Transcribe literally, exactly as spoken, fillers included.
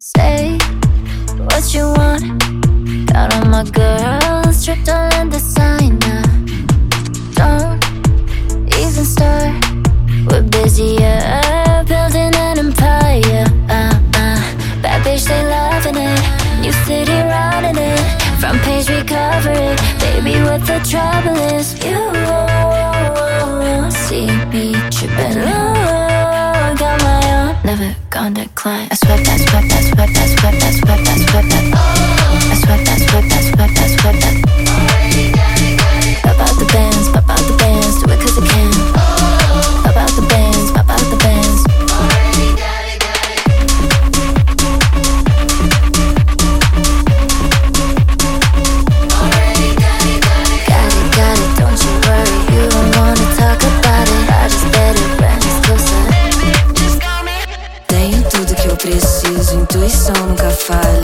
Say what you want. Got all my girls stripped all in designer. Don't even start. We're busier building an empire. uh, uh. Bad bitch, they loving it. New city running it. Front page, we cover it. Baby, what the trouble is, you see me tripping low. Got my own, never gonna decline. I sweat that, sweat that, sweat that, sweat that, sweat that, sweat that. I sweat that, sweat that, sweat that, sweat that. Pop out the bands, pop out the bands. Do it cause I can. Pop out the bands, pop out the bands. Got it, got it, don't you worry. You don't wanna talk about it. I just let it run, it's closer. Tenho tudo que eu preciso, intuição nunca falha.